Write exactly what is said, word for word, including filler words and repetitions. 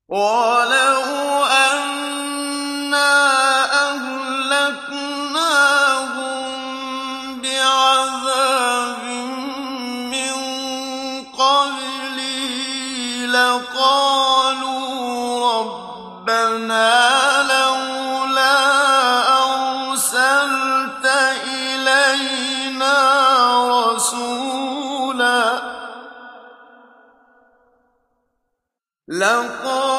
وَلَوْ أَنَّا أَهْلَكْنَاهُم بِعَذَابٍ مِّن قَبْلِهِ لَقَالُوا رَبَّنَا لَوْلَا أَرْسَلْتَ إِلَيْنَا رَسُولًا